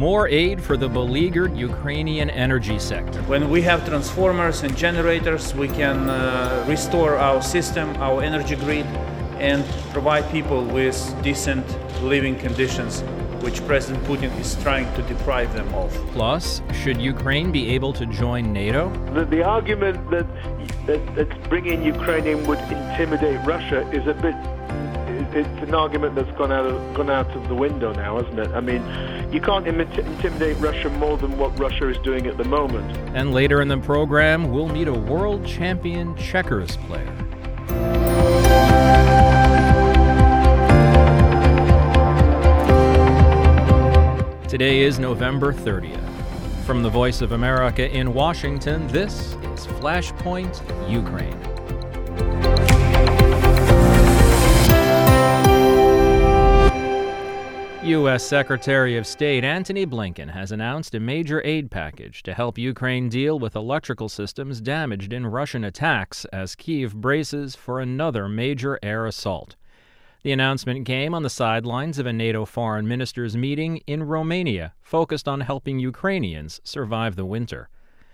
more aid for the beleaguered Ukrainian energy sector. When we have transformers and generators, we can restore our system, our energy grid, and provide people with decent living conditions, which President Putin is trying to deprive them of. Plus, should Ukraine be able to join NATO? The argument that bringing Ukraine in would intimidate Russia is a bit... It's an argument that's gone out of the window now, hasn't it? I mean, you can't intimidate Russia more than what Russia is doing at the moment. And later in the program, we'll meet a world champion checkers player. Today is November 30th. From the Voice of America in Washington, this is Flashpoint Ukraine. U.S. Secretary of State Antony Blinken has announced a major aid package to help Ukraine deal with electrical systems damaged in Russian attacks as Kyiv braces for another major air assault. The announcement came on the sidelines of a NATO foreign ministers' meeting in Romania focused on helping Ukrainians survive the winter.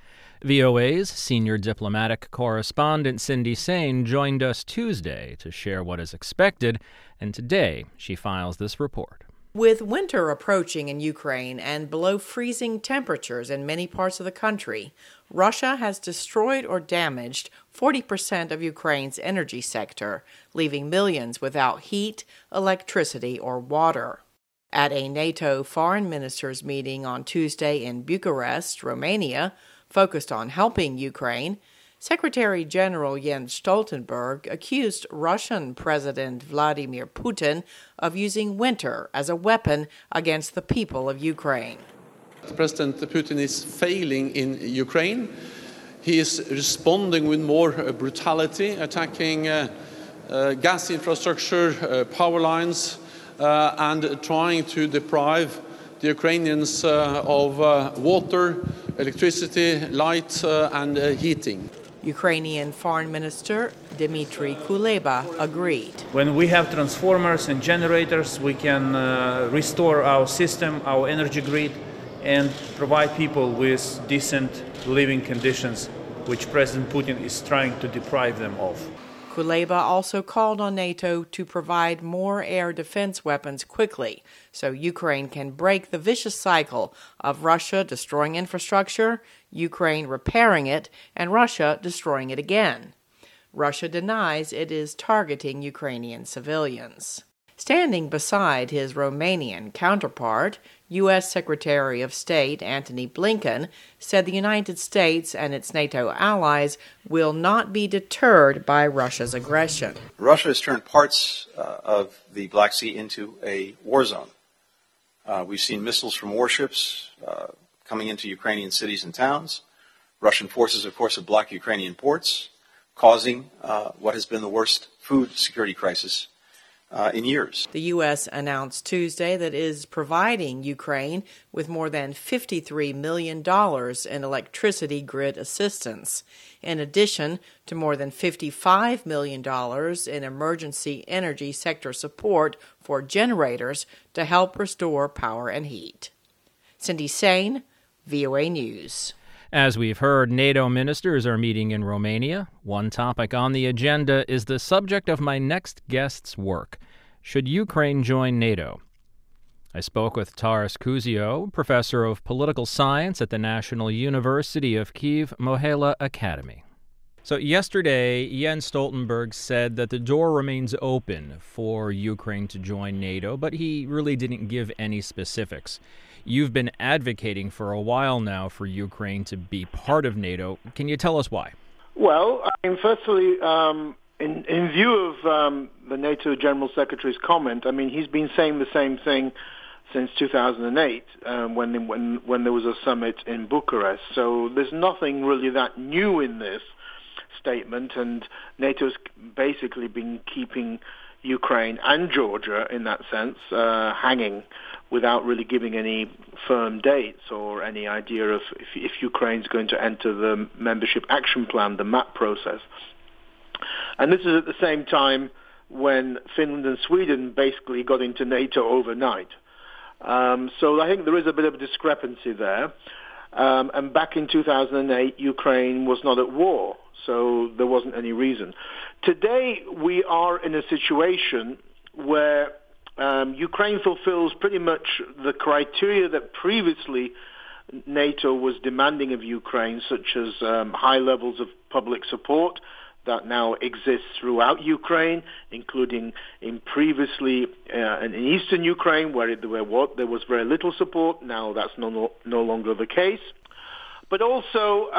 VOA's senior diplomatic correspondent Cindy Saine joined us Tuesday to share what is expected, and today she files this report. With winter approaching in Ukraine and below freezing temperatures in many parts of the country, Russia has destroyed or damaged 40% of Ukraine's energy sector, leaving millions without heat, electricity, or water. At a NATO foreign ministers meeting on Tuesday in Bucharest, Romania, focused on helping Ukraine, Secretary General Jens Stoltenberg accused Russian President Vladimir Putin of using winter as a weapon against the people of Ukraine. President Putin is failing in Ukraine. He is responding with more brutality, attacking gas infrastructure, power lines, and trying to deprive the Ukrainians of water, electricity, light, and heating. Ukrainian Foreign Minister Dmitry Kuleba agreed. When we have transformers and generators, we can restore our system, our energy grid, and provide people with decent living conditions, which President Putin is trying to deprive them of. Kuleba also called on NATO to provide more air defense weapons quickly so Ukraine can break the vicious cycle of Russia destroying infrastructure, Ukraine repairing it, and Russia destroying it again. Russia denies it is targeting Ukrainian civilians. Standing beside his Romanian counterpart, U.S. Secretary of State Antony Blinken said the United States and its NATO allies will not be deterred by Russia's aggression. Russia has turned parts of the Black Sea into a war zone. We've seen missiles from warships coming into Ukrainian cities and towns. Russian forces, of course, have blocked Ukrainian ports, causing what has been the worst food security crisis in years. The U.S. announced Tuesday that it is providing Ukraine with more than $53 million in electricity grid assistance, in addition to more than $55 million in emergency energy sector support for generators to help restore power and heat. Cindy Saine, VOA News. As we've heard, NATO ministers are meeting in Romania. One topic on the agenda is the subject of my next guest's work. Should Ukraine join NATO? I spoke with Taras Kuzio, professor of political science at the National University of Kyiv Mohyla Academy. So yesterday, Jens Stoltenberg said that the door remains open for Ukraine to join NATO, but he really didn't give any specifics. You've been advocating for a while now for Ukraine to be part of NATO. Can you tell us why? Well, I mean, firstly, in view of the NATO General Secretary's comment, I mean, he's been saying the same thing since 2008 when there was a summit in Bucharest. So there's nothing really that new in this statement, and NATO's basically been keeping Ukraine and Georgia, in that sense, hanging without really giving any firm dates or any idea of if Ukraine's going to enter the Membership Action Plan, the MAP process. And this is at the same time when Finland and Sweden basically got into NATO overnight. So I think there is a bit of a discrepancy there. And back in 2008, Ukraine was not at war, so there wasn't any reason. Today, we are in a situation where Ukraine fulfills pretty much the criteria that previously NATO was demanding of Ukraine, such as high levels of public support that now exists throughout Ukraine, including in previously in eastern Ukraine, where there was very little support. Now that's no longer the case. But also,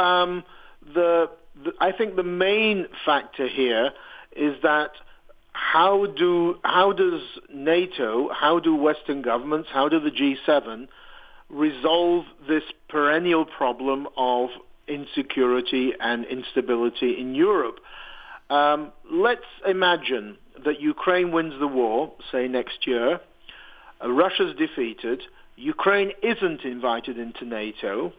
I think the main factor here is that how does NATO, how do Western governments, how do the G7 resolve this perennial problem of insecurity and instability in Europe? Let's imagine that Ukraine wins the war, say next year, Russia's defeated, Ukraine isn't invited into NATO.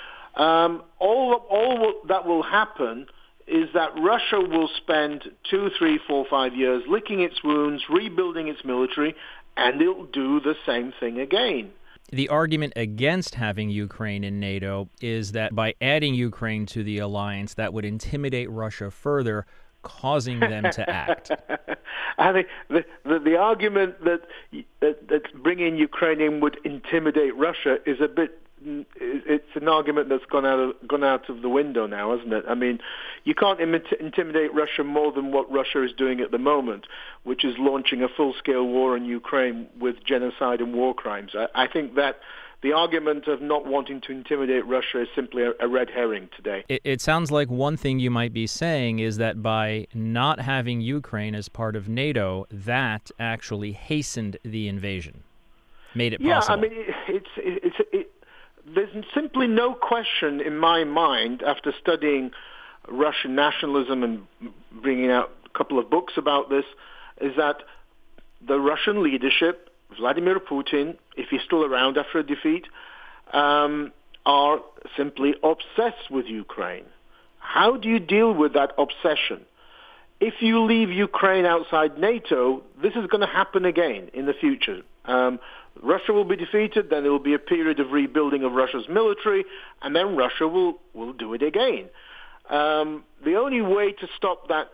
All that will happen is that Russia will spend 2, 3, 4, 5 years licking its wounds, rebuilding its military, and it'll do the same thing again. The argument against having Ukraine in NATO is that by adding Ukraine to the alliance, that would intimidate Russia further, causing them to act. I think the argument that bringing Ukraine in would intimidate Russia is a bit. It's an argument that's gone out of the window now, isn't it? I mean, you can't intimidate Russia more than what Russia is doing at the moment, which is launching a full-scale war in Ukraine with genocide and war crimes. I think that the argument of not wanting to intimidate Russia is simply a red herring today. It sounds like one thing you might be saying is that by not having Ukraine as part of NATO, that actually hastened the invasion, made it possible. Yeah, I mean, there's simply no question in my mind, after studying Russian nationalism and bringing out a couple of books about this, is that the Russian leadership, Vladimir Putin, if he's still around after a defeat, are simply obsessed with Ukraine. How do you deal with that obsession? If you leave Ukraine outside NATO, this is going to happen again in the future. Russia will be defeated, then there will be a period of rebuilding of Russia's military, and then Russia will do it again. The only way to stop that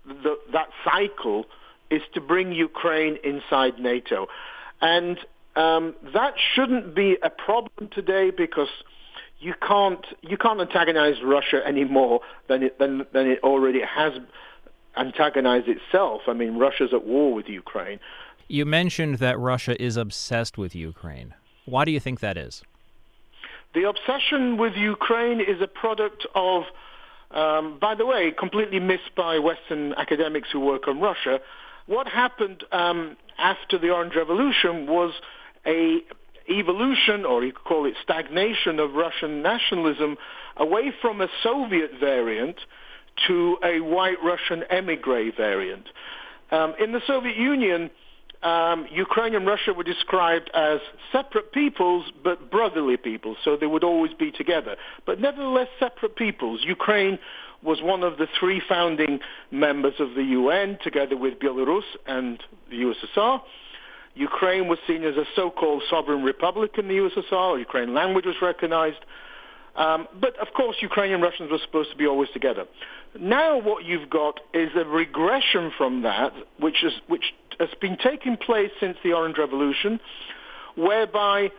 cycle is to bring Ukraine inside NATO. And that shouldn't be a problem today because you can't antagonize Russia any more than it already has antagonized itself. I mean, Russia's at war with Ukraine. You mentioned that Russia is obsessed with Ukraine. Why do you think that is? The obsession with Ukraine is a product of, by the way, completely missed by Western academics who work on Russia. What happened after the Orange Revolution was a evolution, or you could call it stagnation, of Russian nationalism away from a Soviet variant to a white Russian emigre variant. In the Soviet Union, Ukraine and Russia were described as separate peoples, but brotherly peoples, so they would always be together. But nevertheless, separate peoples. Ukraine was one of the 3 founding members of the UN, together with Belarus and the USSR. Ukraine was seen as a so-called sovereign republic in the USSR. Ukrainian language was recognized. But, of course, Ukrainian Russians were supposed to be always together. Now what you've got is a regression from that, which has been taking place since the Orange Revolution, whereby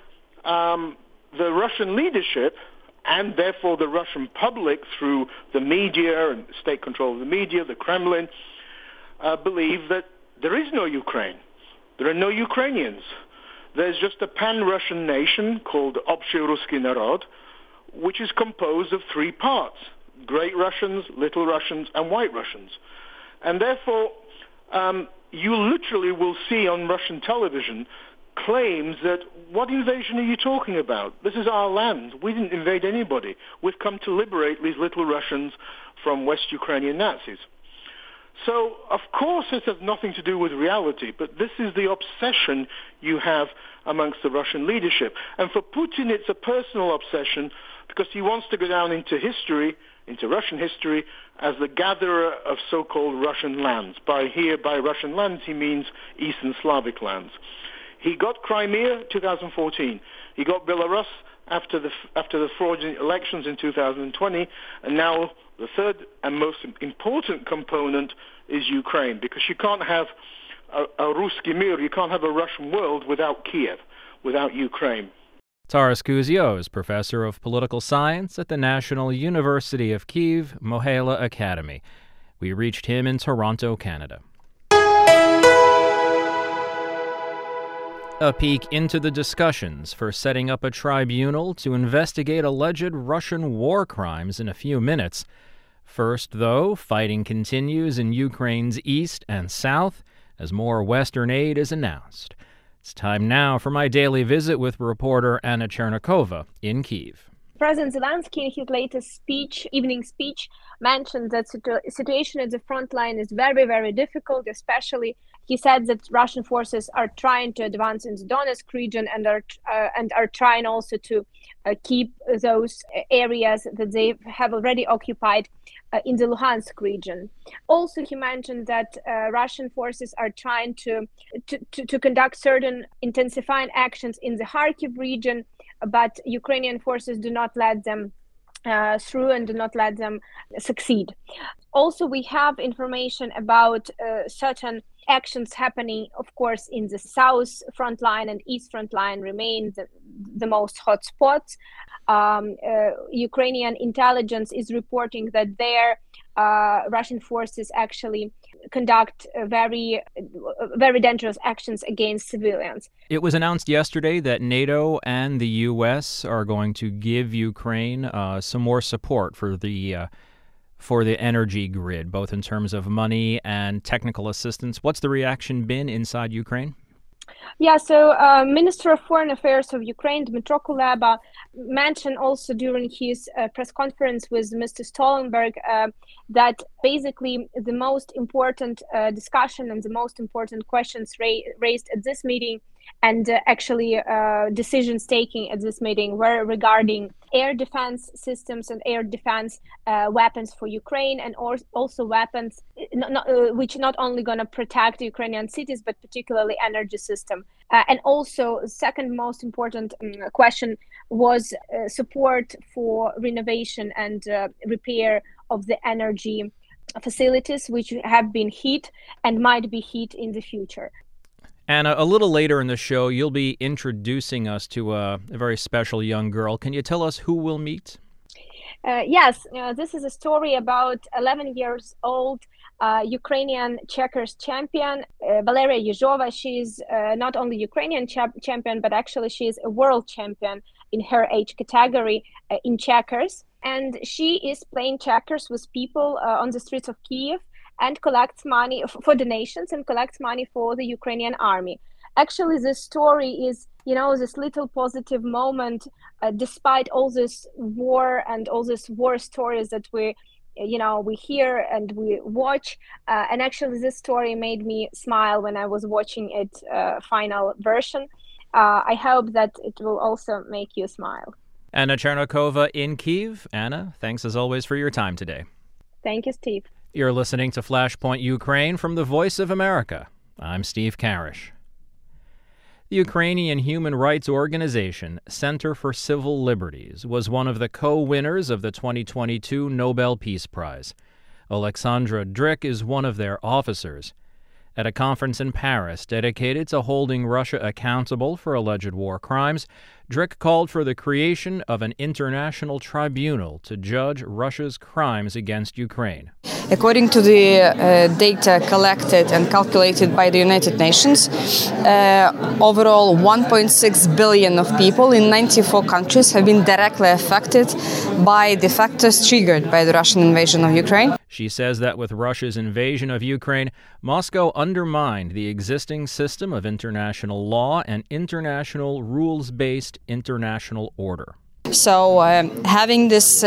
the Russian leadership, and therefore the Russian public through the media and state control of the media, the Kremlin, believe that there is no Ukraine. There are no Ukrainians. There's just a pan-Russian nation called Общий Русский Народ, which is composed of 3 parts: Great Russians, Little Russians, and White Russians. And therefore, you literally will see on Russian television claims that, what invasion are you talking about? This is our land. We didn't invade anybody. We've come to liberate these Little Russians from West Ukrainian Nazis. So, of course, this has nothing to do with reality, but this is the obsession you have amongst the Russian leadership. And for Putin, it's a personal obsession because he wants to go down into history, into Russian history, as the gatherer of so-called Russian lands. By Russian lands, he means Eastern Slavic lands. He got Crimea 2014. He got Belarus after the fraudulent elections in 2020, and now the third and most important component is Ukraine, because you can't have a Ruski Mir, you can't have a Russian world without Kiev, without Ukraine. Taras Kuzio is professor of political science at the National University of Kyiv Mohyla Academy. We reached him in Toronto, Canada. A peek into the discussions for setting up a tribunal to investigate alleged Russian war crimes in a few minutes. First, though, fighting continues in Ukraine's east and south as more Western aid is announced. It's time now for my daily visit with reporter Anna Chernikova in Kyiv. President Zelensky, in his latest evening speech, mentioned that the situation at the front line is very, very difficult. Especially, he said that Russian forces are trying to advance in the Donetsk region and are trying also to keep those areas that they have already occupied in the Luhansk region. Also, he mentioned that Russian forces are trying to conduct certain intensifying actions in the Kharkiv region, but Ukrainian forces do not let them through and do not let them succeed. Also, we have information about certain actions happening, of course, in the south front line and east front line remain the most hot spots. Ukrainian intelligence is reporting that their Russian forces actually conduct very, very dangerous actions against civilians. It was announced yesterday that NATO and the U.S. are going to give Ukraine some more support for the energy grid, both in terms of money and technical assistance. What's the reaction been inside Ukraine? Yeah, so Minister of Foreign Affairs of Ukraine, Dmytro Kuleba, mentioned also during his press conference with Mr. Stoltenberg that basically the most important discussion and the most important questions raised at this meeting and actually decisions taken at this meeting were regarding air defense systems and air defense weapons for Ukraine, and also weapons which not only going to protect Ukrainian cities, but particularly energy system. And also, second most important question was support for renovation and repair of the energy facilities, which have been hit and might be hit in the future. And a little later in the show, you'll be introducing us to a very special young girl. Can you tell us who we'll meet? Yes, this is a story about 11 years old Ukrainian checkers champion, Valeria Yezhova. She's not only Ukrainian champion, but actually she is a world champion in her age category in checkers. And she is playing checkers with people on the streets of Kyiv and collects money for donations and collects money for the Ukrainian army. Actually, this story is, this little positive moment, despite all this war and all these war stories that we hear and we watch. And actually, this story made me smile when I was watching its final version. I hope that it will also make you smile. Anna Chernikova in Kyiv. Anna, thanks as always for your time today. Thank you, Steve. You're listening to Flashpoint Ukraine from the Voice of America. I'm Steve Karish. The Ukrainian human rights organization Center for Civil Liberties was one of the co-winners of the 2022 Nobel Peace Prize. Alexandra Drik is one of their officers. At a conference in Paris dedicated to holding Russia accountable for alleged war crimes, Drik called for the creation of an international tribunal to judge Russia's crimes against Ukraine. According to the data collected and calculated by the United Nations, overall 1.6 billion of people in 94 countries have been directly affected by the factors triggered by the Russian invasion of Ukraine. She says that with Russia's invasion of Ukraine, Moscow undermined the existing system of international law and international rules-based international order. So having this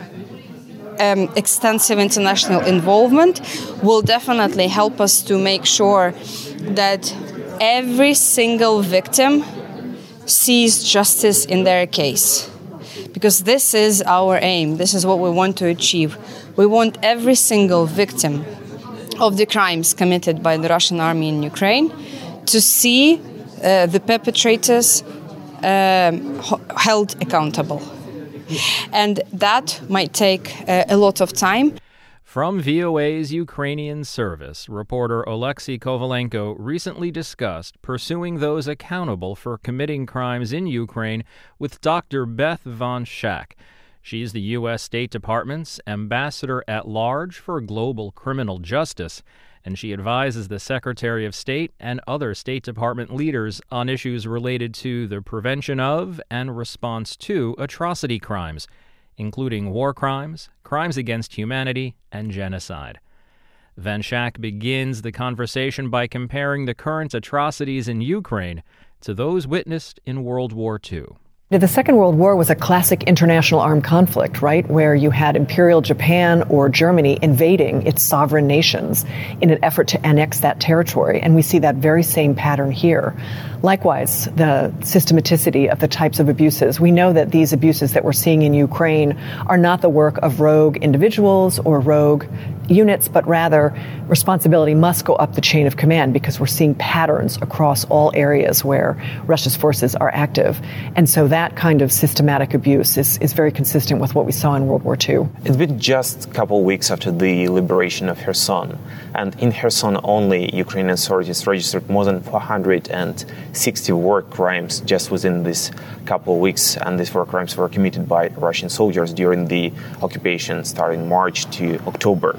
extensive international involvement will definitely help us to make sure that every single victim sees justice in their case. Because this is our aim. This is what we want to achieve. We want every single victim of the crimes committed by the Russian army in Ukraine to see the perpetrators held accountable. And that might take a lot of time. From VOA's Ukrainian service, reporter Oleksiy Kovalenko recently discussed pursuing those accountable for committing crimes in Ukraine with Dr. Beth Van Schack. She's the U.S. State Department's Ambassador at Large for Global Criminal Justice, and she advises the Secretary of State and other State Department leaders on issues related to the prevention of and response to atrocity crimes, including war crimes, crimes against humanity, and genocide. Van Schack begins the conversation by comparing the current atrocities in Ukraine to those witnessed in World War II. The Second World War was a classic international armed conflict, right, where you had Imperial Japan or Germany invading its sovereign nations in an effort to annex that territory. And we see that very same pattern here. Likewise, the systematicity of the types of abuses. We know that these abuses that we're seeing in Ukraine are not the work of rogue individuals or rogue units, but rather responsibility must go up the chain of command because we're seeing patterns across all areas where Russia's forces are active. And so that kind of systematic abuse is very consistent with what we saw in World War II. It's been just a couple of weeks after the liberation of Kherson. And in Kherson only, Ukrainian authorities registered more than 460 war crimes just within this couple of weeks. And these war crimes were committed by Russian soldiers during the occupation starting March to October.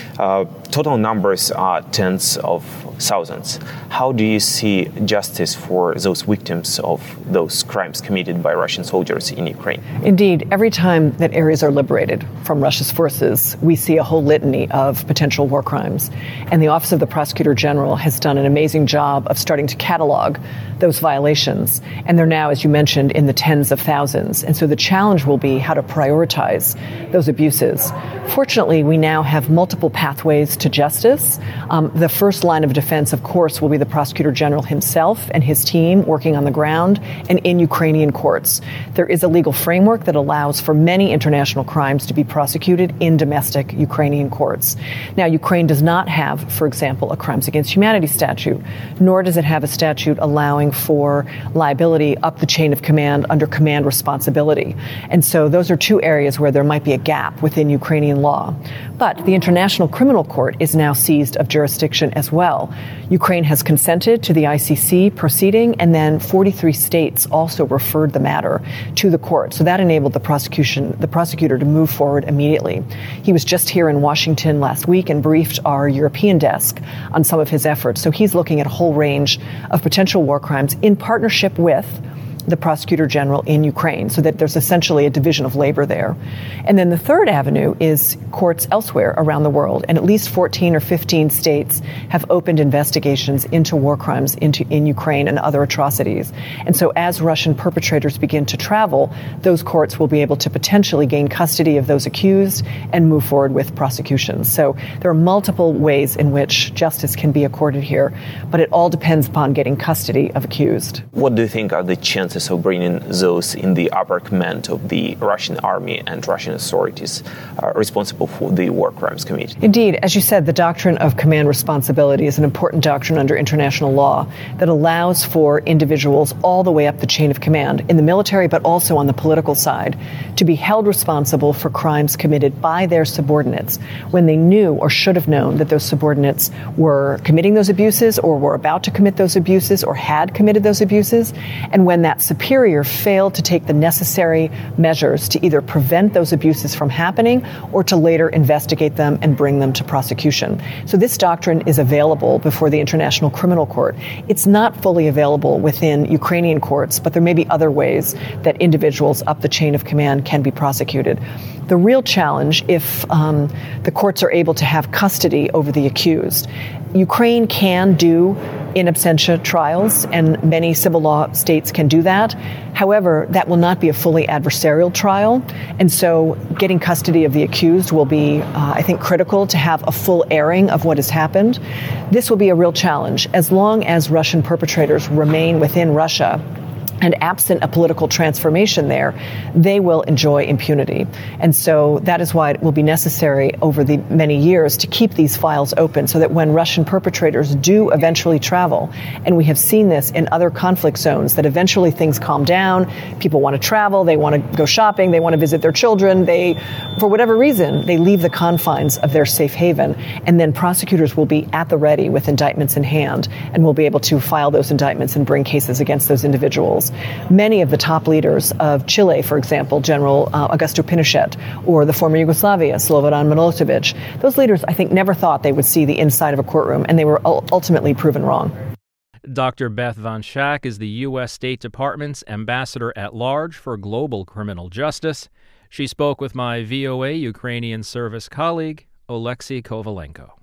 Total numbers are tens of thousands. How do you see justice for those victims of those crimes committed by Russian soldiers in Ukraine? Indeed, every time that areas are liberated from Russia's forces, we see a whole litany of potential war crimes. And the Office of the Prosecutor General has done an amazing job of starting to catalog those violations. And they're now, as you mentioned, in the tens of thousands. And so the challenge will be how to prioritize those abuses. Fortunately, we now have multiple pathways to justice. The first line of defense, of course, will be the Prosecutor General himself and his team working on the ground and in Ukrainian courts. There is a legal framework that allows for many international crimes to be prosecuted in domestic Ukrainian courts. Now, Ukraine does not have, for example, a crimes against humanity statute, nor does it have a statute allowing for liability up the chain of command under command responsibility. And so those are two areas where there might be a gap within Ukrainian law. But the International Criminal Court is now seized of jurisdiction as well. Ukraine has consented to the ICC proceeding, and then 43 states also referred the matter to the court. So that enabled the prosecutor to move forward immediately. He was just here in Washington last week and briefed our European desk on some of his efforts. So he's looking at a whole range of potential war crimes in partnership with the Prosecutor General in Ukraine, so that there's essentially a division of labor there. And then the third avenue is courts elsewhere around the world, and at least 14 or 15 states have opened investigations into war crimes in Ukraine and other atrocities. And so as Russian perpetrators begin to travel, those courts will be able to potentially gain custody of those accused and move forward with prosecutions. So there are multiple ways in which justice can be accorded here, but it all depends upon getting custody of accused. What do you think are the chances of bringing those in the upper command of the Russian army and Russian authorities responsible for the war crimes committed? Indeed, as you said, the doctrine of command responsibility is an important doctrine under international law that allows for individuals all the way up the chain of command in the military, but also on the political side, to be held responsible for crimes committed by their subordinates when they knew or should have known that those subordinates were committing those abuses or were about to commit those abuses or had committed those abuses, and when that superior failed to take the necessary measures to either prevent those abuses from happening or to later investigate them and bring them to prosecution. So this doctrine is available before the International Criminal Court. It's not fully available within Ukrainian courts, but there may be other ways that individuals up the chain of command can be prosecuted. The real challenge, if the courts are able to have custody over the accused, Ukraine can do in absentia trials, and many civil law states can do that. However, that will not be a fully adversarial trial, and so getting custody of the accused will be, I think, critical to have a full airing of what has happened. This will be a real challenge. As long as Russian perpetrators remain within Russia, And absent a political transformation there, they will enjoy impunity. And so that is why it will be necessary over the many years to keep these files open so that when Russian perpetrators do eventually travel, and we have seen this in other conflict zones, that eventually things calm down, people want to travel, they want to go shopping, they want to visit their children, they, for whatever reason, they leave the confines of their safe haven, and then prosecutors will be at the ready with indictments in hand and will be able to file those indictments and bring cases against those individuals. Many of the top leaders of Chile, for example, General Augusto Pinochet, or the former Yugoslavia, Slobodan Milosevic, those leaders, I think, never thought they would see the inside of a courtroom, and they were ultimately proven wrong. Dr. Beth Van Schaak is the U.S. State Department's Ambassador at Large for Global Criminal Justice. She spoke with my VOA Ukrainian service colleague, Oleksiy Kovalenko.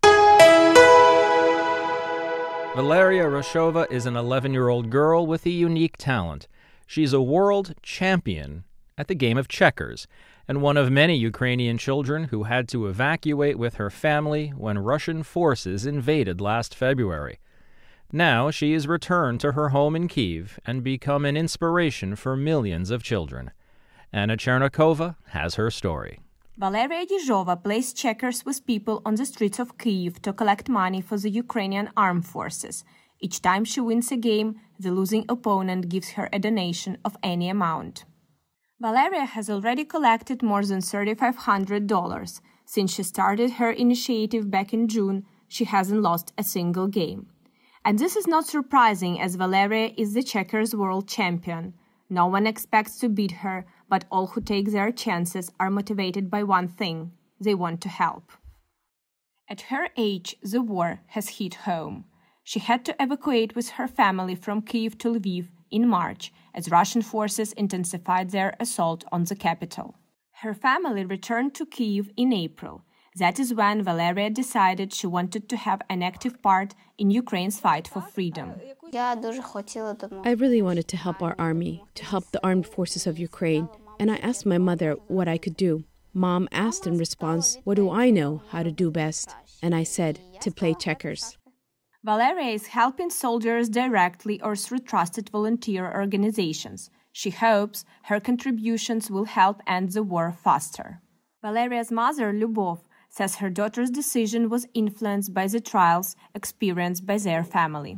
Valeria Roshova is an 11-year-old girl with a unique talent. She's a world champion at the game of checkers, and one of many Ukrainian children who had to evacuate with her family when Russian forces invaded last February. Now she is returned to her home in Kyiv and become an inspiration for millions of children. Anna Chernikova has her story. Valeria Yezhova plays checkers with people on the streets of Kyiv to collect money for the Ukrainian armed forces. Each time she wins a game, the losing opponent gives her a donation of any amount. Valeria has already collected more than $3,500. Since she started her initiative back in June, she hasn't lost a single game. And this is not surprising, as Valeria is the checkers world champion. No one expects to beat her, but all who take their chances are motivated by one thing: they want to help. At her age, the war has hit home. She had to evacuate with her family from Kyiv to Lviv in March as Russian forces intensified their assault on the capital. Her family returned to Kyiv in April. That is when Valeria decided she wanted to have an active part in Ukraine's fight for freedom. I really wanted to help our army, to help the armed forces of Ukraine, and I asked my mother what I could do. Mom asked in response, what do I know how to do best? And I said, to play checkers. Valeria is helping soldiers directly or through trusted volunteer organizations. She hopes her contributions will help end the war faster. Valeria's mother, Lyubov, says her daughter's decision was influenced by the trials experienced by their family.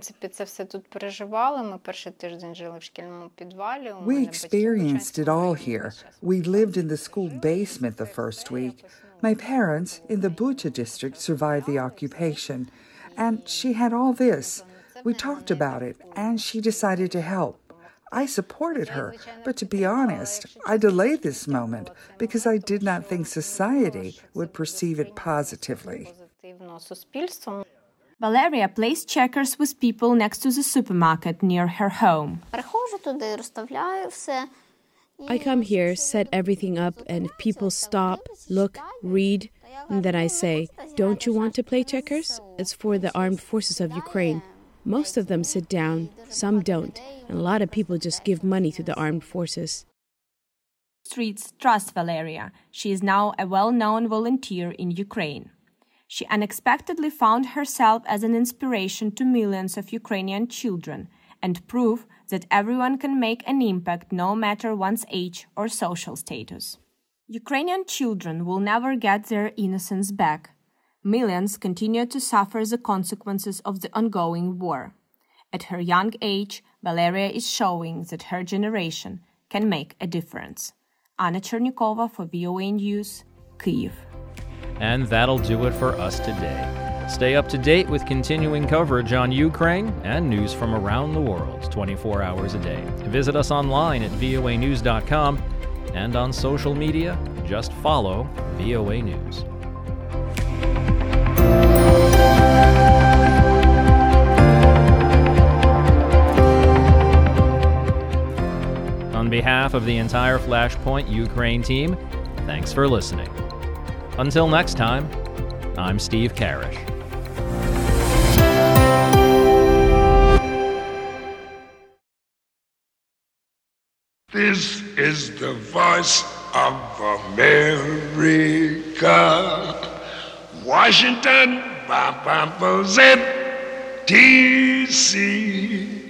We experienced it all here. We lived in the school basement the first week. My parents in the Bucha district survived the occupation, and she had all this. We talked about it, and she decided to help. I supported her, but to be honest, I delayed this moment because I did not think society would perceive it positively. Valeria plays checkers with people next to the supermarket near her home. I come here, set everything up, and if people stop, look, read, and then I say, don't you want to play checkers? It's for the armed forces of Ukraine. Most of them sit down, some don't, and a lot of people just give money to the armed forces. Streets trust Valeria. She is now a well-known volunteer in Ukraine. She unexpectedly found herself as an inspiration to millions of Ukrainian children and proof that everyone can make an impact no matter one's age or social status. Ukrainian children will never get their innocence back. Millions continue to suffer the consequences of the ongoing war. At her young age, Valeria is showing that her generation can make a difference. Anna Chernikova for VOA News, Kyiv. And that'll do it for us today. Stay up to date with continuing coverage on Ukraine and news from around the world 24 hours a day. Visit us online at voanews.com and on social media, just follow VOA News. On behalf of the entire Flashpoint Ukraine team, thanks for listening. Until next time, I'm Steve Karish. This is the voice of America. Washington, DC.